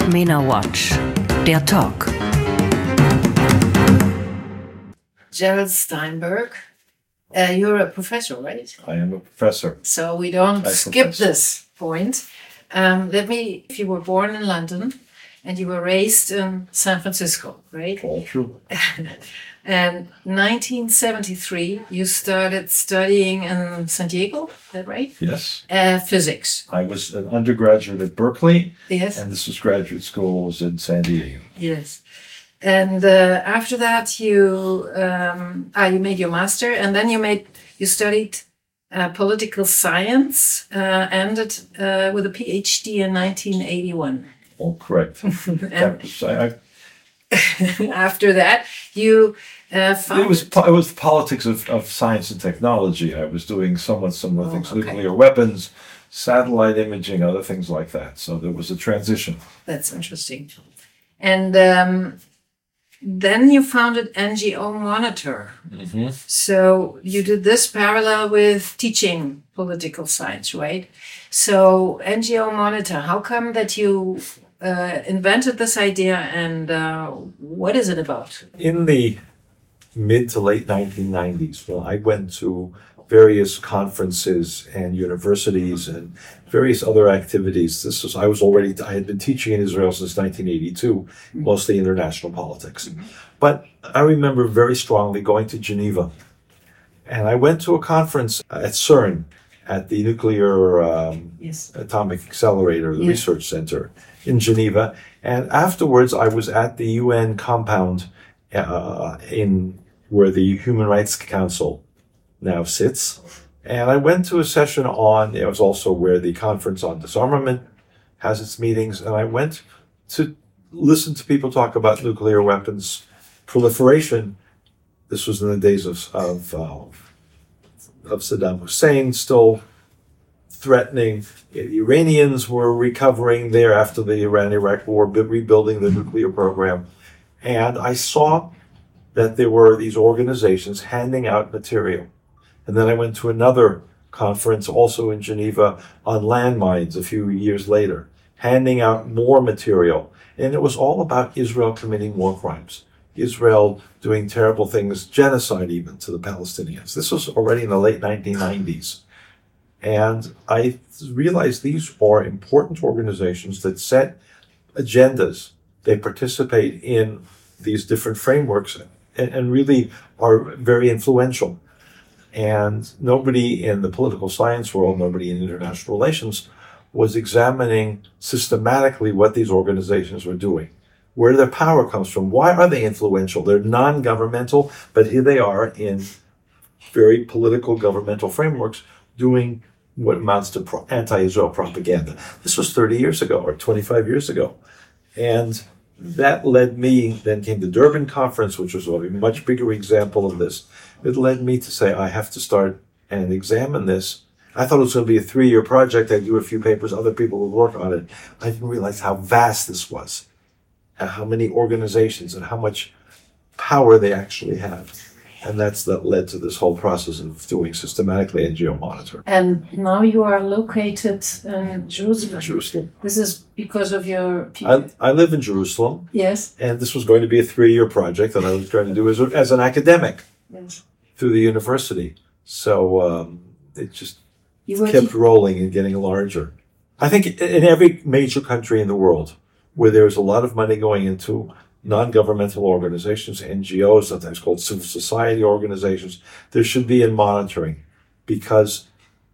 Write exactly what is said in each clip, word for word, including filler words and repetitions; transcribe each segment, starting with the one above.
MENA Watch, der Talk. Gerald Steinberg, uh, you're a professor, right? I am a professor. So we don't I skip professor. this point. Um, let me, if you were born in London and you were raised in San Francisco, right? All true. And nineteen seventy-three, you started studying in San Diego, is that right? Yes. Uh, physics. I was an undergraduate at Berkeley, Yes. and this was graduate school was in San Diego. Yes. And uh, after that, you um, ah, you made your master, and then you made you studied uh, political science, uh, ended uh, with a PhD in nineteen eighty-one. All correct. That was, I, I, After that, you uh, found it was po- it was the politics of, of science and technology. I was doing somewhat similar Oh, things, okay. nuclear weapons, satellite imaging, other things like that. So there was a transition. That's interesting. And um, then you founded N G O Monitor. Mm-hmm. So you did this parallel with teaching political science, right? So N G O Monitor, how come that you uh, invented this idea, and uh, what is it about? In the mid to late nineteen nineties, well, I went to various conferences and universities and various other activities. This was I was already I had been teaching in Israel since nineteen eighty-two, mostly international politics. But I remember very strongly going to Geneva, and I went to a conference at CERN, at the Nuclear um, Yes. Atomic Accelerator, the Yeah. research center in Geneva. And afterwards, I was at the U N compound uh, in where the Human Rights Council now sits. And I went to a session on, it was also where the Conference on Disarmament has its meetings. And I went to listen to people talk about nuclear weapons proliferation. This was in the days of, of, uh, of Saddam Hussein still threatening. The Iranians were recovering there after the Iran-Iraq war, rebuilding the nuclear program. And I saw that there were these organizations handing out material. And then I went to another conference also in Geneva on landmines a few years later, handing out more material. And it was all about Israel committing war crimes, Israel doing terrible things, genocide even to the Palestinians. This was already in the late nineteen nineties. And I realized these are important organizations that set agendas. They participate in these different frameworks and, and really are very influential. And nobody in the political science world, nobody in international relations was examining systematically what these organizations were doing, where their power comes from. Why are they influential? They're non-governmental, but here they are in very political governmental frameworks doing what amounts to pro- anti-Israel propaganda. This was thirty years ago or twenty-five years ago. And that led me, then came the Durban Conference, which was a much bigger example of this. It led me to say, I have to start and examine this. I thought it was going to be a three-year project. I'd do a few papers, other people would work on it. I didn't realize how vast this was, and how many organizations and how much power they actually have. And that's that led to this whole process of doing systematically N G O Monitor. And now you are located in Jerusalem. Jerusalem. This is because of your I, I live in Jerusalem, yes. and this was going to be a three-year project that I was trying to do as, a, as an academic Yes. through the university. So um, it just You were kept rolling and getting larger. I think in every major country in the world where there's a lot of money going into non-governmental organizations, N G Os, sometimes called civil society organizations, there should be in monitoring, because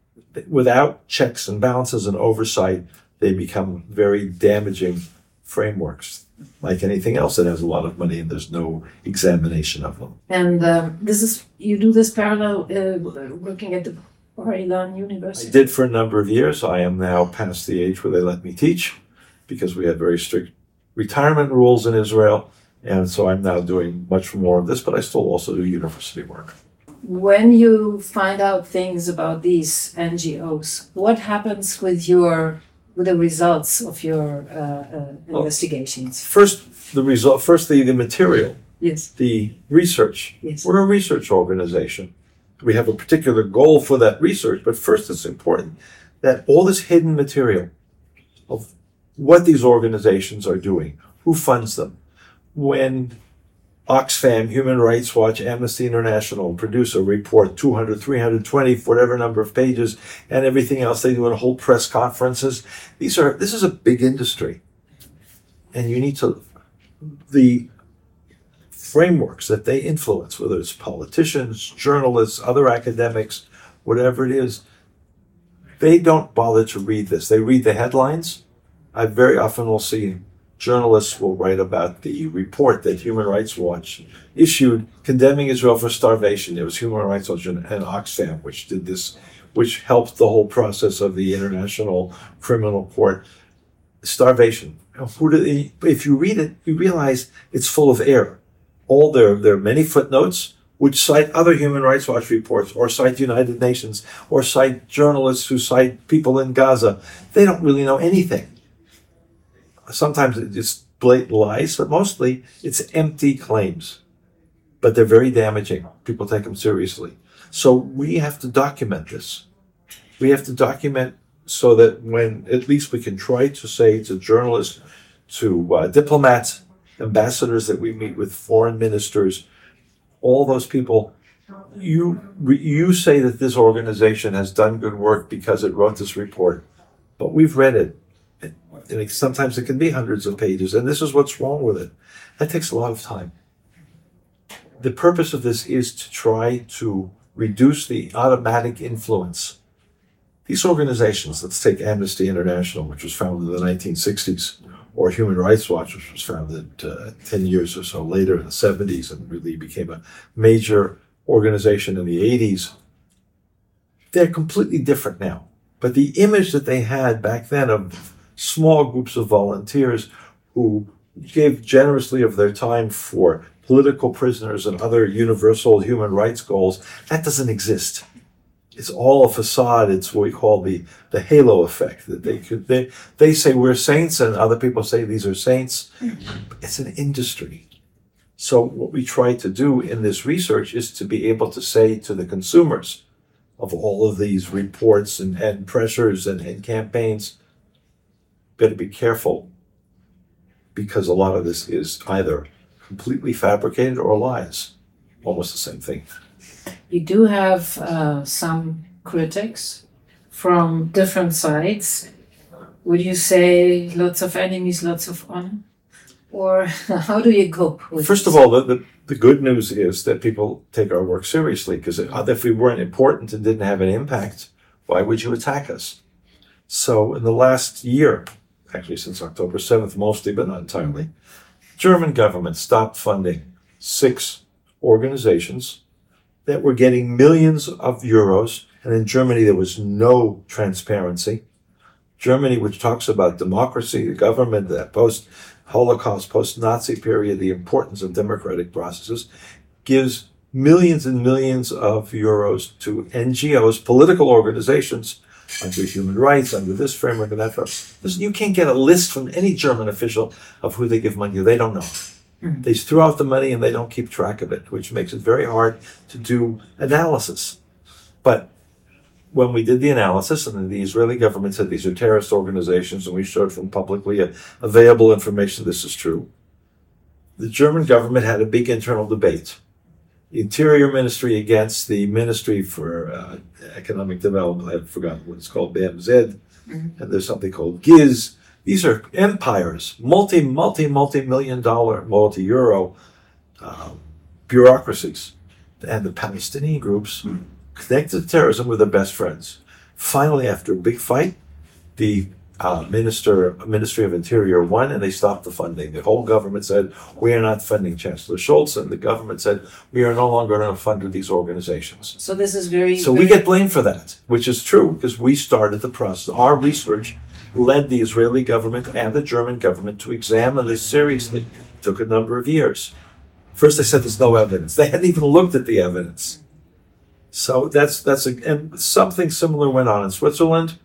without checks and balances and oversight, they become very damaging frameworks, like anything else that has a lot of money and there's no examination of them. And um, this is you do this parallel uh, working at the Bar-Ilan University. I did for a number of years. I am now past the age where they let me teach, because we had very strict retirement rules in Israel. And so I'm now doing much more of this, but I still also do university work. When you find out things about these N G Os, what happens with your with the results of your uh, uh, investigations? First, the result, first the, the material, Yes. the research. Yes. We're a research organization. We have a particular goal for that research, but first it's important that all this hidden material of what these organizations are doing, who funds them. When Oxfam, Human Rights Watch, Amnesty International produce a report, two hundred, three hundred twenty, whatever number of pages, and everything else they do in whole press conferences. These are, this is a big industry. And you need to, the frameworks that they influence, whether it's politicians, journalists, other academics, whatever it is, they don't bother to read this. They read the headlines. I very often will see journalists will write about the report that Human Rights Watch issued condemning Israel for starvation. It was Human Rights Watch and, and Oxfam which did this, which helped the whole process of the International Criminal Court. Starvation. Who do they, if you read it, you realize it's full of error. All there, there are many footnotes which cite other Human Rights Watch reports or cite United Nations or cite journalists who cite people in Gaza. They don't really know anything. Sometimes it's just blatant lies, but mostly it's empty claims. But they're very damaging. People take them seriously. So we have to document this. We have to document so that when at least we can try to say to journalists, to uh, diplomats, ambassadors that we meet with, foreign ministers, all those people, you you say that this organization has done good work because it wrote this report, but we've read it. And it, sometimes it can be hundreds of pages, and this is what's wrong with it. That takes a lot of time. The purpose of this is to try to reduce the automatic influence. These organizations, let's take Amnesty International, which was founded in the nineteen sixties, or Human Rights Watch, which was founded uh, ten years or so later in the seventies and really became a major organization in the eighties. They're completely different now. But the image that they had back then of small groups of volunteers who gave generously of their time for political prisoners and other universal human rights goals, that doesn't exist. It's all a facade. It's what we call the, the halo effect. That they could they they say we're saints and other people say these are saints. It's an industry. So what we try to do in this research is to be able to say to the consumers of all of these reports and, and pressures and, and campaigns, better be careful, because a lot of this is either completely fabricated or lies. Almost the same thing. You do have uh, some critics from different sides. Would you say lots of enemies, lots of honor? Or how do you cope with First this? of all, the, the, the good news is that people take our work seriously, because if we weren't important and didn't have an impact, why would you attack us? So in the last year, actually since October seventh mostly, but not entirely, German government stopped funding six organizations that were getting millions of euros. And in Germany, there was no transparency. Germany, which talks about democracy, the government, that post-Holocaust, post-Nazi period, the importance of democratic processes, gives millions and millions of euros to N G Os, political organizations, under human rights, under this framework and that framework. Listen, you can't get a list from any German official of who they give money to. They don't know. They throw out the money and they don't keep track of it, which makes it very hard to do analysis. But when we did the analysis, and the Israeli government said these are terrorist organizations, and we showed from publicly available information this is true, the German government had a big internal debate. The Interior Ministry against the Ministry for uh, Economic Development, I've forgotten what it's called, B M Z, mm-hmm. and there's something called Giz. These are empires, multi, multi, multi-million dollar, multi-euro um, bureaucracies. And the Palestinian groups connected to terrorism were their best friends. Finally, after a big fight, the uh, minister, Ministry of Interior won, and they stopped the funding. The whole government said, we are not funding Chancellor Scholz, and the government said, we are no longer going to fund these organizations. So this is very... So very... we get blamed for that, which is true, because we started the process. Our research led the Israeli government and the German government to examine this seriously. It took a number of years. First they said there's no evidence. They hadn't even looked at the evidence. So that's, that's a, and something similar went on in Switzerland,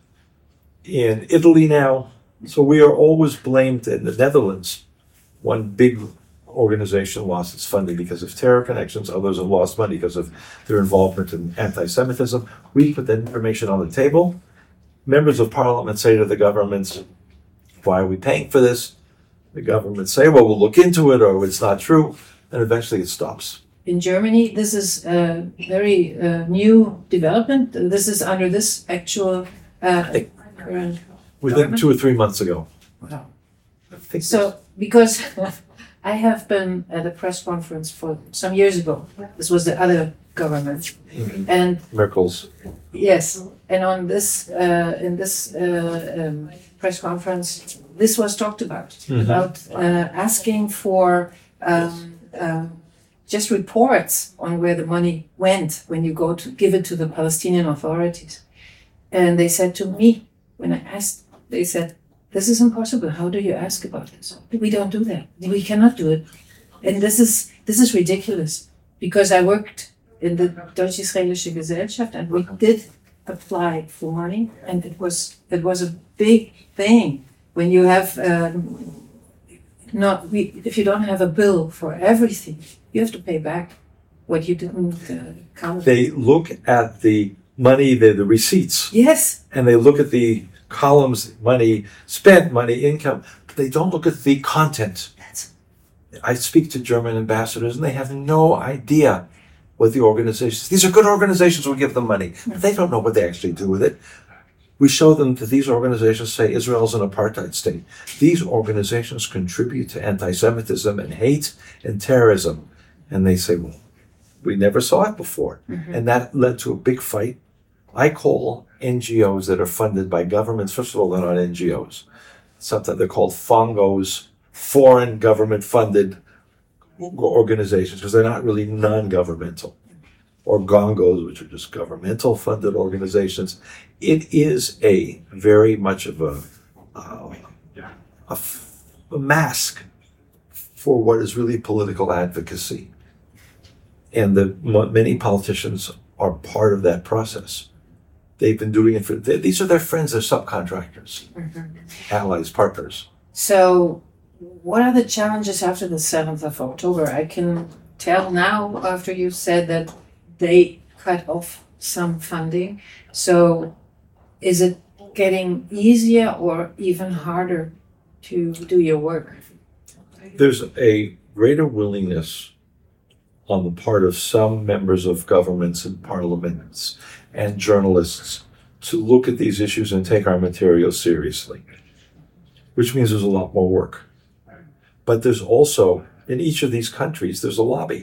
in Italy now. So we are always blamed in the Netherlands. One big organization lost its funding because of terror connections. Others have lost money because of their involvement in anti-Semitism. We put that information on the table. Members of parliament say to the governments, why are we paying for this? The government say, well, we'll look into it, or it's not true, and eventually it stops. In Germany, this is a very uh, new development. This is under this actual uh, current Within government? two or three months ago. Wow. I think So, because I have been at a press conference for some years ago. This was the other government, and Merkel's. yes, and on this uh, in this uh, um, press conference, this was talked about Mhm. about uh, asking for um, uh, just reports on where the money went when you go to give it to the Palestinian authorities. And they said to me when I asked, they said, "This is impossible. How do you ask about this? We don't do that. We cannot do it." And this is this is ridiculous, because I worked in the Deutsch-Israelische Gesellschaft and we did apply for money, and it was it was a big thing when you have um, not we if you don't have a bill for everything, you have to pay back what you didn't uh, count. They look at the money, the, the receipts, Yes, and they look at the columns, money spent, money income, but they don't look at the content. that's I speak to German ambassadors, and they have no idea what the organizations. These are good organizations. We give them money, but they don't know what they actually do with it. We show them that these organizations say Israel's an apartheid state. These organizations contribute to anti-Semitism and hate and terrorism, and they say, "Well, we never saw it before," and that led to a big fight. I call N G Os that are funded by governments. First of all, they're not N G Os. Something they're called FONGOs, foreign government-funded organizations, because they're not really non-governmental, or GONGOs, which are just governmental-funded organizations. It is a very much of a, uh, a, f- a mask for what is really political advocacy, and the m- many politicians are part of that process. They've been doing it for. They, these are their friends, their subcontractors, allies, partners. So, what are the challenges after the seventh of October? I can tell now, after you said that they cut off some funding. So, is it getting easier or even harder to do your work? There's a greater willingness on the part of some members of governments and parliaments and journalists to look at these issues and take our material seriously, which means there's a lot more work. But there's also, in each of these countries, there's a lobby.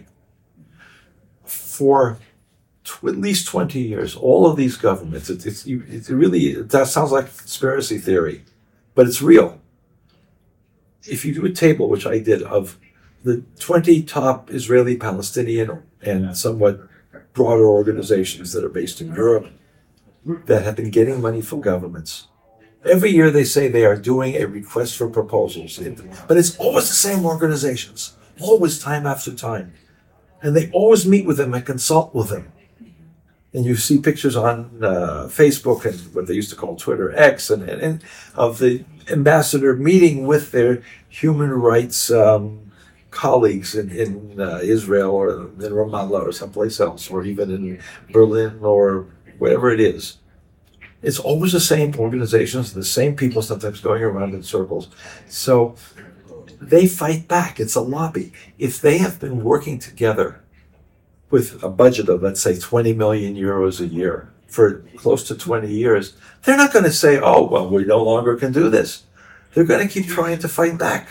For tw- at least twenty years, all of these governments, it, it's, you- it really, that sounds like conspiracy theory, but it's real. If you do a table, which I did, of the twenty top Israeli, Palestinian, and somewhat broader organizations that are based in Europe that have been getting money from governments. Every year they say they are doing a request for proposals, but it's always the same organizations, always time after time. And they always meet with them and consult with them. And you see pictures on uh, Facebook and what they used to call Twitter, X, and, and, and of the ambassador meeting with their human rights um, colleagues in, in uh, Israel or in Ramallah or someplace else, or even in Berlin or wherever it is. It's always the same organizations, the same people, sometimes going around in circles. So they fight back. It's a lobby. If they have been working together with a budget of, let's say, twenty million euros a year for close to twenty years, they're not going to say, "Oh, well, we no longer can do this." They're going to keep trying to fight back.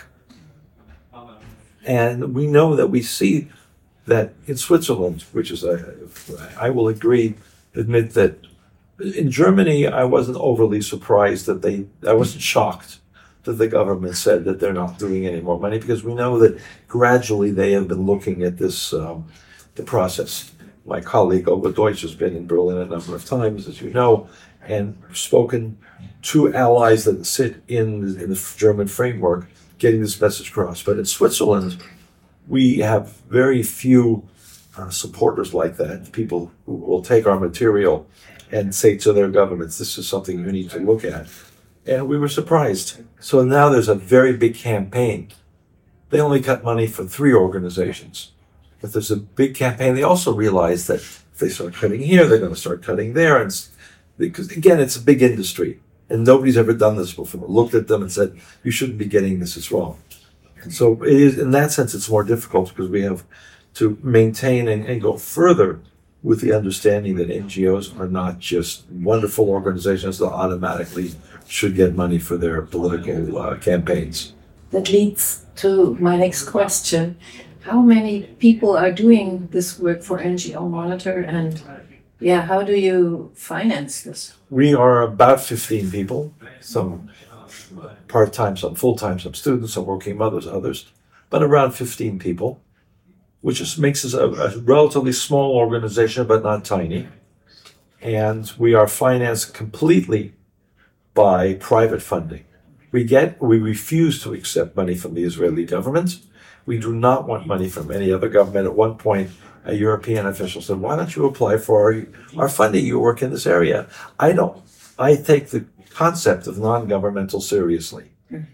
And we know that we see that in Switzerland, which is, a, I will agree, admit that in Germany, I wasn't overly surprised that they, I wasn't shocked that the government said that they're not doing any more money, because we know that gradually they have been looking at this, um, the process. My colleague Olga Deutsch has been in Berlin a number of times, as you know, and spoken to allies that sit in, in the German framework, getting this message across. But in Switzerland, we have very few uh, supporters like that, people who will take our material and say to their governments, "This is something you need to look at." And we were surprised. So now there's a very big campaign. They only cut money for three organizations, but there's a big campaign. They also realize that if they start cutting here, they're going to start cutting there. And because, again, it's a big industry. And nobody's ever done this before. Looked at them and said, you shouldn't be getting this, it's wrong. And so it is, in that sense, it's more difficult because we have to maintain and, and go further with the understanding that N G Os are not just wonderful organizations that automatically should get money for their political uh, campaigns. That leads to my next question. How many people are doing this work for N G O Monitor, and yeah, how do you finance this? We are about fifteen people, some part-time, some full-time, some students, some working mothers, others, but around fifteen people, which just makes us a, a relatively small organization, but not tiny. And we are financed completely by private funding. We get, we refuse to accept money from the Israeli government. We do not want money from any other government. At one point, a European official said, why don't you apply for our, our funding? You work in this area. I don't. I take the concept of non-governmental seriously.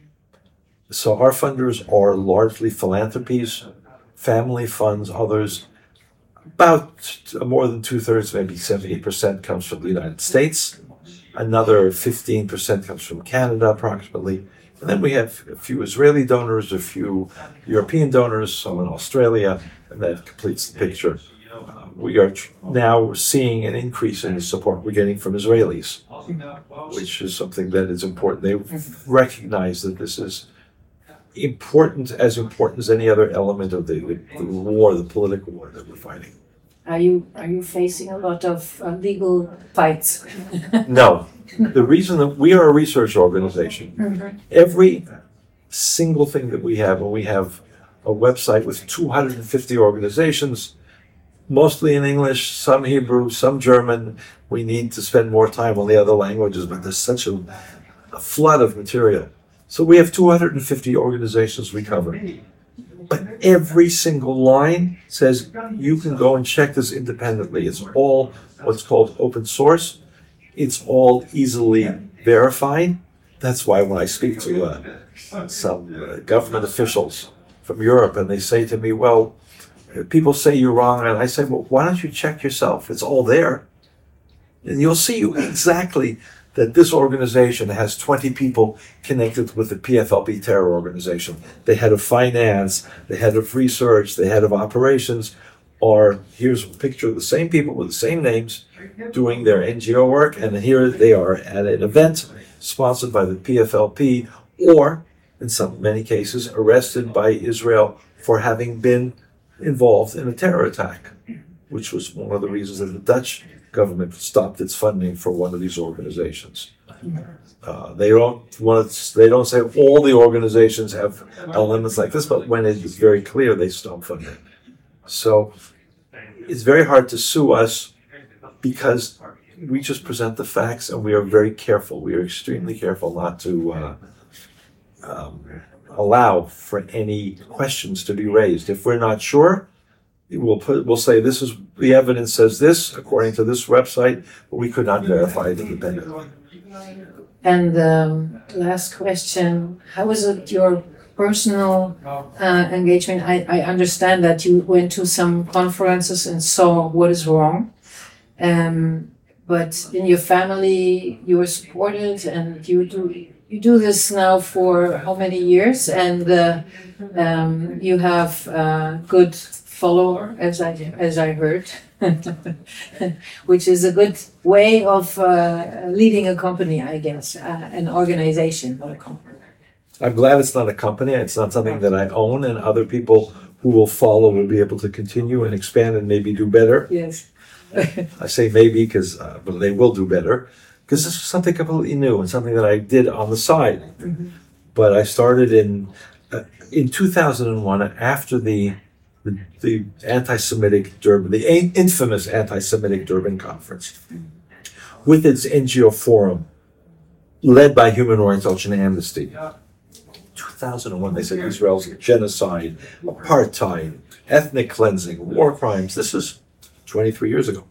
So our funders are largely philanthropies, family funds, others. About more than two-thirds, maybe seventy percent comes from the United States. Another fifteen percent comes from Canada, approximately. And then we have a few Israeli donors, a few European donors, some in Australia, and that completes the picture. Uh, we are tr- now seeing an increase in the support we're getting from Israelis, which is something that is important. They recognize that this is important, as important as any other element of the, the, the war, the political war that we're fighting. Are you are you facing a lot of uh, legal fights? No. The reason that we are a research organization, mm-hmm. every single thing that we have, and we have a website with two hundred fifty organizations, mostly in English, some Hebrew, some German. We need to spend more time on the other languages, but there's such a, a flood of material. So we have two hundred fifty organizations we cover. But every single line says you can go and check this independently. It's all what's called open source. It's all easily verified. That's why when I speak to uh, some uh, government officials from Europe and they say to me, well, people say you're wrong, and I say, well, why don't you check yourself? It's all there. And you'll see exactly that this organization has twenty people connected with the P F L P terror organization. The head of finance, the head of research, the head of operations, or here's a picture of the same people with the same names doing their N G O work, and here they are at an event sponsored by the P F L P, or in some many cases arrested by Israel for having been involved in a terror attack, which was one of the reasons that the Dutch government stopped its funding for one of these organizations. Uh, they don't want to, they don't say all the organizations have elements like this, but when it is very clear, they stop funding. So it's very hard to sue us because we just present the facts, and we are very careful. We are extremely careful not to uh, um, allow for any questions to be raised. If we're not sure, we'll put, we'll say this is the evidence says this according to this website, but we could not verify it independently. And um, last question: how was it your personal uh, engagement? I, I understand that you went to some conferences and saw what is wrong, um, but in your family you were supported, and you do you do this now for how many years? And uh, um, you have uh, good follower, as I as I heard, which is a good way of uh, leading a company, I guess, uh, an organization, not a company. I'm glad it's not a company. It's not something that I own, and other people who will follow will be able to continue and expand and maybe do better. Yes. I say maybe because uh, but they will do better, because this is something completely new and something that I did on the side. Mm-hmm. But I started in uh, in two thousand one after the The, the anti-Semitic Durban, the infamous anti-Semitic Durban conference, with its N G O forum, led by Human Rights Watch and Amnesty. two thousand one, they said Israel's genocide, apartheid, ethnic cleansing, war crimes. This is twenty-three years ago.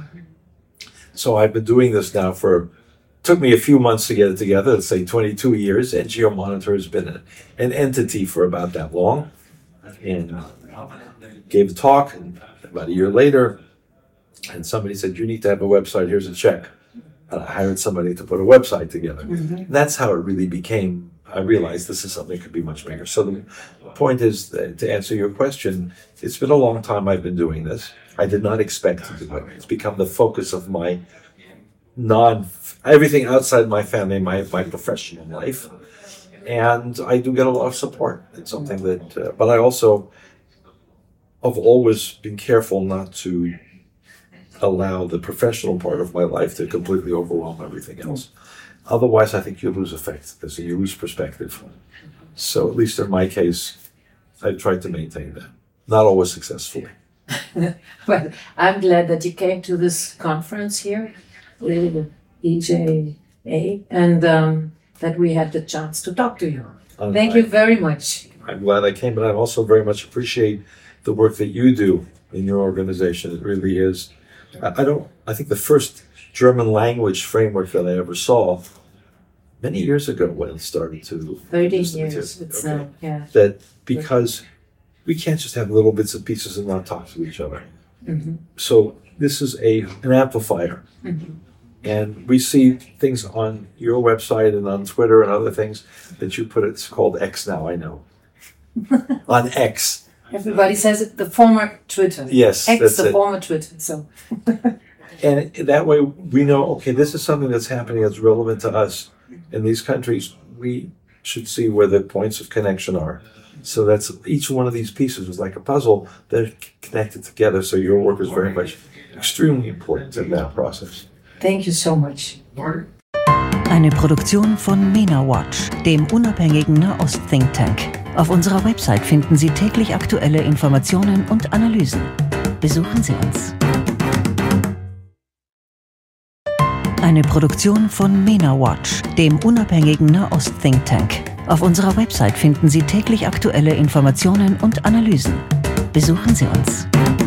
So I've been doing this now for, took me a few months to get it together, let's say twenty-two years. N G O Monitor has been a, an entity for about that long. And gave a talk about a year later, and somebody said, you need to have a website, here's a check. And I hired somebody to put a website together. Mm-hmm. That's how it really became. I realized this is something that could be much bigger. So the point is, that, to answer your question, it's been a long time I've been doing this. I did not expect to do it. It's become the focus of my non, everything outside my family, my, my professional life. And I do get a lot of support. It's something that, uh, but I also have always been careful not to allow the professional part of my life to completely overwhelm everything else. Otherwise, I think you lose effectiveness and you lose perspective. So at least in my case, I tried to maintain that. Not always successfully. Well, I'm glad that you came to this conference here with E J A and um, that we had the chance to talk to you. Um, Thank I, you very much. I'm glad I came, but I also very much appreciate the work that you do in your organization. It really is. I, I don't. I think the first German language framework that I ever saw many years ago when it started to. Thirteen years. It's okay. uh, yeah. That because we can't just have little bits and pieces and not talk to each other. Mm-hmm. So this is a an amplifier. Mm-hmm. And we see things on your website and on Twitter and other things that you put. It's called X now, I know. On X. Everybody says it, the former Twitter. Yes, X, that's the it. former Twitter. So. And that way we know, okay, this is something that's happening that's relevant to us. In these countries, we should see where the points of connection are. So that's each one of these pieces is like a puzzle. They're connected together. So your work is very much extremely important in that process. Thank you so much. Eine Produktion von MENA Watch, dem unabhängigen Nahost-Think Tank. Auf unserer Website finden Sie täglich aktuelle Informationen und Analysen. Besuchen Sie uns. Eine Produktion von MENA Watch, dem unabhängigen Nahost-Think Tank. Auf unserer Website finden Sie täglich aktuelle Informationen und Analysen. Besuchen Sie uns.